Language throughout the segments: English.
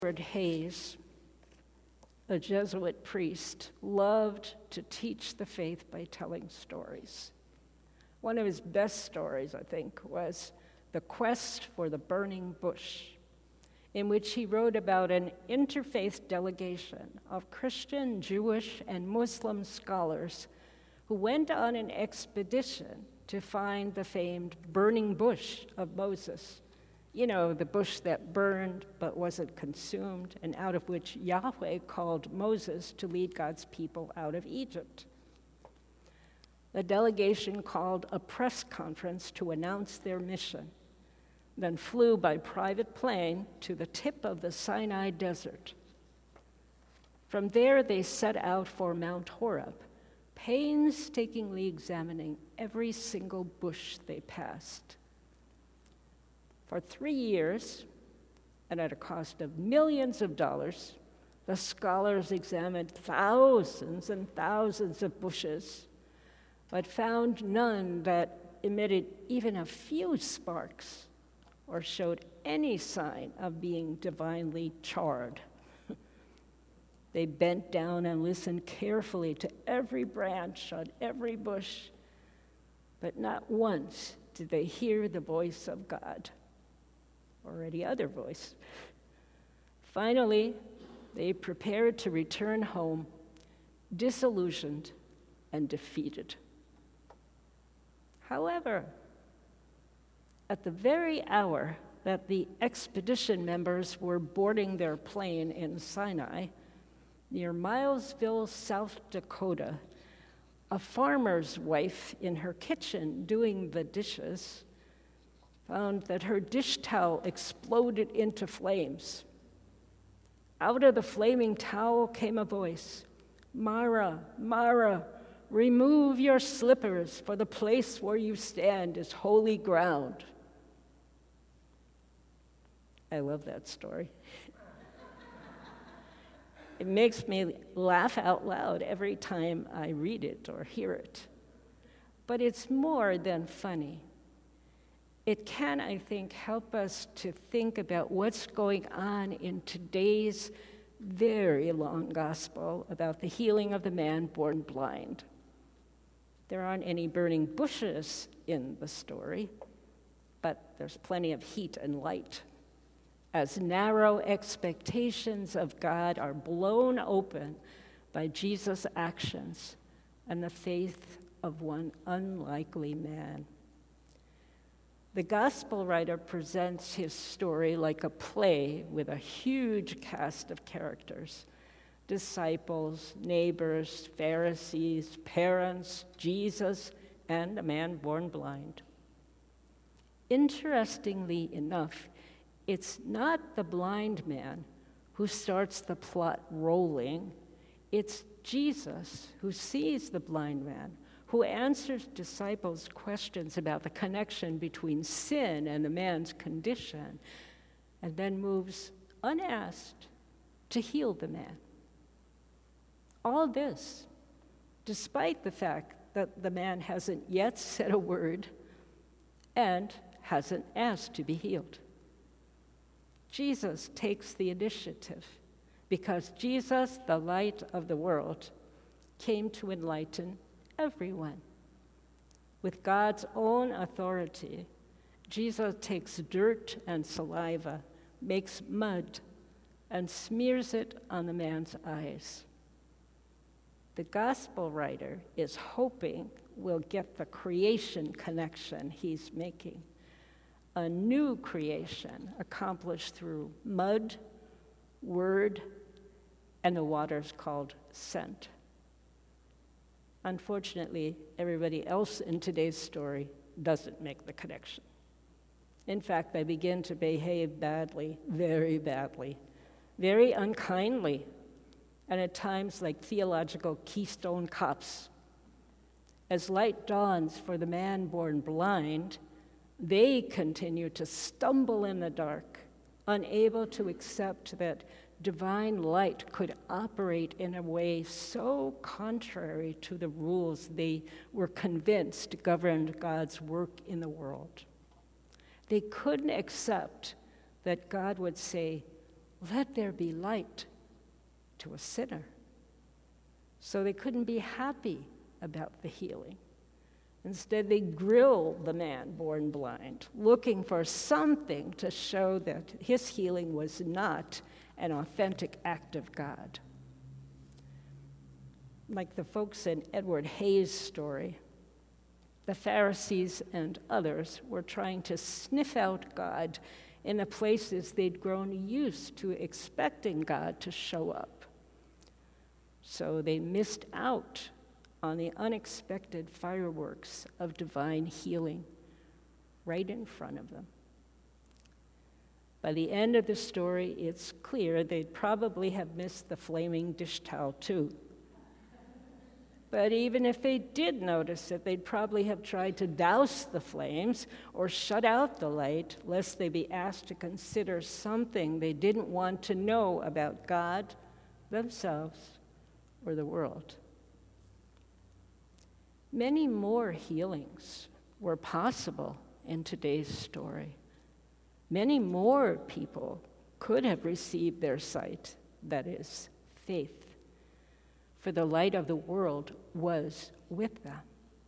Edward Hayes, a Jesuit priest, loved to teach the faith by telling stories. One of his best stories, I think, was The Quest for the Burning Bush, in which he wrote about an interfaith delegation of Christian, Jewish, and Muslim scholars who went on an expedition to find the famed burning bush of Moses. You know, the bush that burned but wasn't consumed, and out of which Yahweh called Moses to lead God's people out of Egypt. The delegation called a press conference to announce their mission, then flew by private plane to the tip of the Sinai Desert. From there, they set out for Mount Horeb, painstakingly examining every single bush they passed. For 3 years, and at a cost of millions of dollars, the scholars examined thousands and thousands of bushes, but found none that emitted even a few sparks or showed any sign of being divinely charred. They bent down and listened carefully to every branch on every bush, but not once did they hear the voice of God or any other voice. Finally, they prepared to return home, disillusioned and defeated. However, at the very hour that the expedition members were boarding their plane in Sinai, near Milesville, South Dakota, a farmer's wife in her kitchen doing the dishes found that her dish towel exploded into flames. Out of the flaming towel came a voice, "Mara, Mara, remove your slippers, for the place where you stand is holy ground." I love that story. It makes me laugh out loud every time I read it or hear it. But it's more than funny. It can, I think, help us to think about what's going on in today's very long gospel about the healing of the man born blind. There aren't any burning bushes in the story, but there's plenty of heat and light, as narrow expectations of God are blown open by Jesus' actions and the faith of one unlikely man. The gospel writer presents his story like a play with a huge cast of characters: disciples, neighbors, Pharisees, parents, Jesus, and a man born blind. Interestingly enough, it's not the blind man who starts the plot rolling. It's Jesus who sees the blind man, who answers disciples' questions about the connection between sin and the man's condition, and then moves unasked to heal the man. All this, despite the fact that the man hasn't yet said a word and hasn't asked to be healed. Jesus takes the initiative because Jesus, the light of the world, came to enlighten everyone. With God's own authority, Jesus takes dirt and saliva, makes mud, and smears it on the man's eyes. The gospel writer is hoping we'll get the creation connection he's making. A new creation accomplished through mud, word, and the waters called scent. Unfortunately, everybody else in today's story doesn't make the connection. In fact, they begin to behave badly, very unkindly, and at times like theological Keystone Cops. As light dawns for the man born blind, they continue to stumble in the dark, unable to accept that divine light could operate in a way so contrary to the rules they were convinced governed God's work in the world. They couldn't accept that God would say, let there be light to a sinner. So they couldn't be happy about the healing. Instead, they grilled the man born blind, looking for something to show that his healing was not an authentic act of God. Like the folks in Edward Hayes' story, the Pharisees and others were trying to sniff out God in the places they'd grown used to expecting God to show up. So they missed out on the unexpected fireworks of divine healing right in front of them. By the end of the story, it's clear they'd probably have missed the flaming dish towel too. But even if they did notice it, they'd probably have tried to douse the flames or shut out the light, lest they be asked to consider something they didn't want to know about God, themselves, or the world. Many more healings were possible in today's story. Many more people could have received their sight, that is, faith, for the light of the world was with them.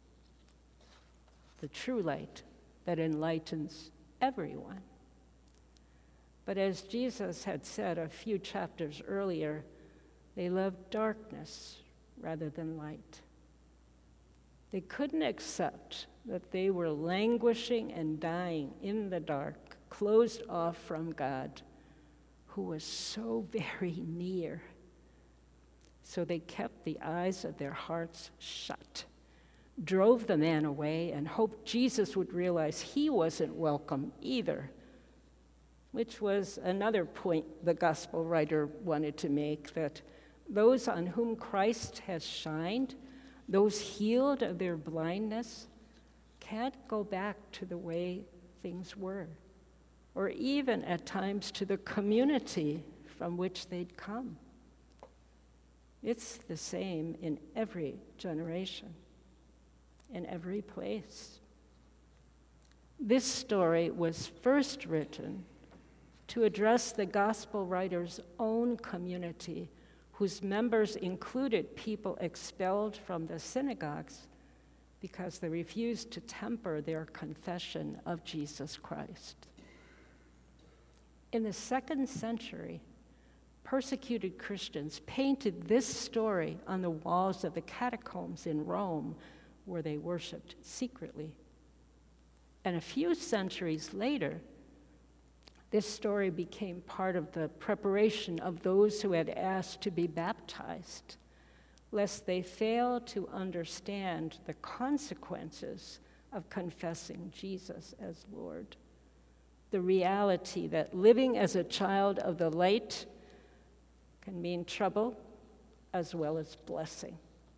The true light that enlightens everyone. But as Jesus had said a few chapters earlier, they loved darkness rather than light. They couldn't accept that they were languishing and dying in the dark, closed off from God, who was so very near. So they kept the eyes of their hearts shut, drove the man away, and hoped Jesus would realize he wasn't welcome either, which was another point the gospel writer wanted to make, that those on whom Christ has shined, those healed of their blindness, can't go back to the way things were, or even at times to the community from which they'd come. It's the same in every generation, in every place. This story was first written to address the gospel writer's own community, whose members included people expelled from the synagogues because they refused to temper their confession of Jesus Christ. In the 2nd century, persecuted Christians painted this story on the walls of the catacombs in Rome, where they worshiped secretly. And a few centuries later, this story became part of the preparation of those who had asked to be baptized, lest they fail to understand the consequences of confessing Jesus as Lord. The reality that living as a child of the light can mean trouble as well as blessing.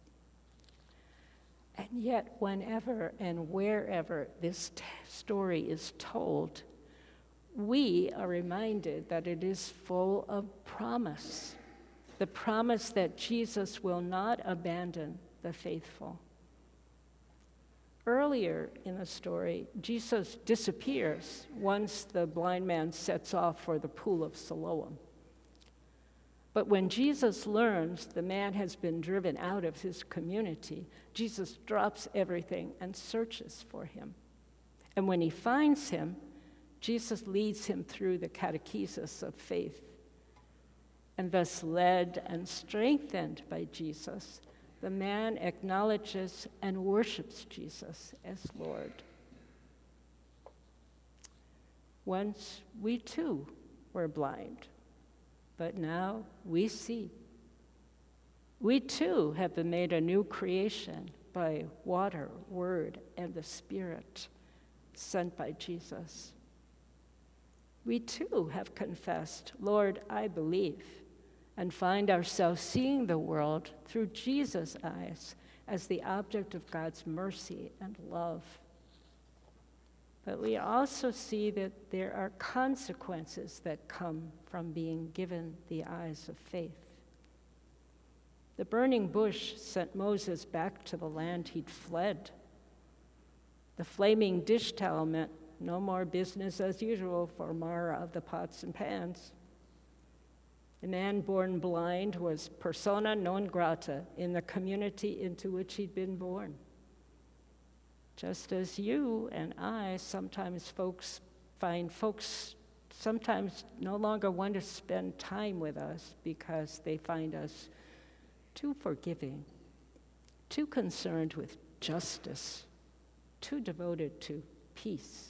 And yet, whenever and wherever this story is told, we are reminded that it is full of promise. The promise that Jesus will not abandon the faithful. Earlier in the story, Jesus disappears once the blind man sets off for the pool of Siloam. But when Jesus learns the man has been driven out of his community, Jesus drops everything and searches for him. And when he finds him, Jesus leads him through the catechesis of faith. And thus led and strengthened by Jesus, the man acknowledges and worships Jesus as Lord. Once we too were blind, but now we see. We too have been made a new creation by water, word, and the Spirit sent by Jesus. We too have confessed, Lord, I believe, and find ourselves seeing the world through Jesus' eyes as the object of God's mercy and love. But we also see that there are consequences that come from being given the eyes of faith. The burning bush sent Moses back to the land he'd fled. The flaming dish towel meant no more business as usual for Mara of the pots and pans. The man born blind was persona non grata in the community into which he'd been born. Just as you and I, sometimes folks sometimes no longer want to spend time with us because they find us too forgiving, too concerned with justice, too devoted to peace.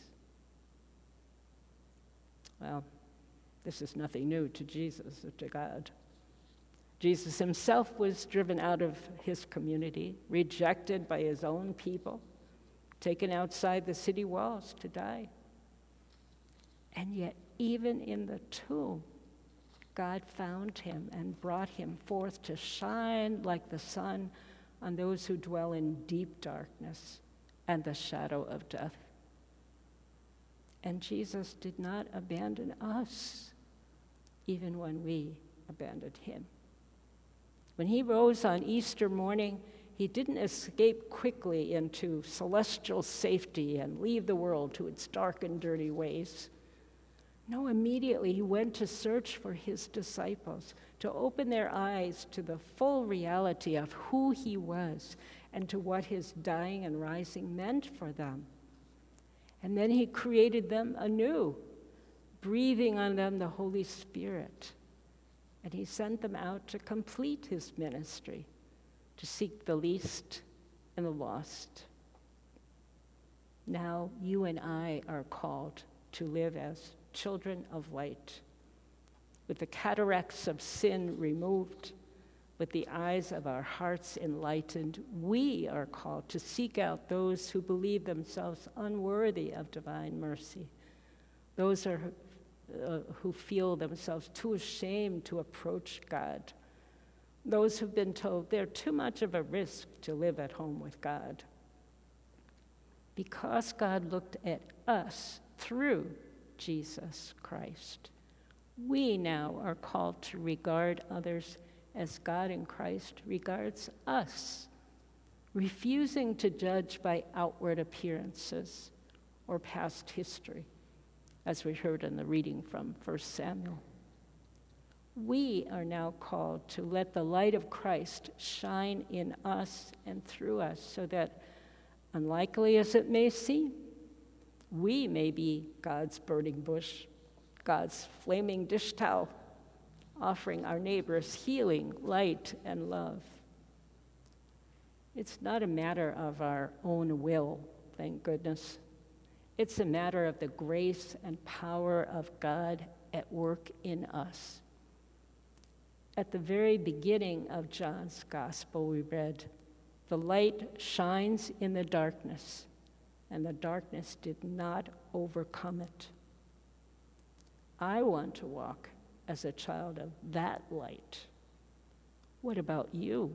Well, this is nothing new to Jesus or to God. Jesus himself was driven out of his community, rejected by his own people, taken outside the city walls to die. And yet, even in the tomb, God found him and brought him forth to shine like the sun on those who dwell in deep darkness and the shadow of death. And Jesus did not abandon us, even when we abandoned him. When he rose on Easter morning, he didn't escape quickly into celestial safety and leave the world to its dark and dirty ways. No, immediately he went to search for his disciples, to open their eyes to the full reality of who he was and to what his dying and rising meant for them. And then he created them anew, breathing on them the Holy Spirit. And he sent them out to complete his ministry, to seek the least and the lost. Now you and I are called to live as children of light, with the cataracts of sin removed, with the eyes of our hearts enlightened. We are called to seek out those who believe themselves unworthy of divine mercy, those who feel themselves too ashamed to approach God, those who've been told they're too much of a risk to live at home with God. Because God looked at us through Jesus Christ, we now are called to regard others as God in Christ regards us, refusing to judge by outward appearances or past history, as we heard in the reading from 1 Samuel. We are now called to let the light of Christ shine in us and through us so that, unlikely as it may seem, we may be God's burning bush, God's flaming dish towel, offering our neighbors healing, light, and love. It's not a matter of our own will, thank goodness. It's a matter of the grace and power of God at work in us. At the very beginning of John's Gospel, we read, "The light shines in the darkness, and the darkness did not overcome it." I want to walk as a child of that light. What about you?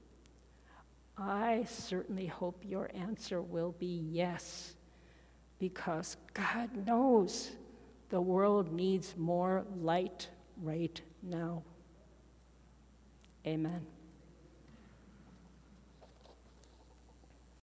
I certainly hope your answer will be yes, because God knows the world needs more light right now. Amen.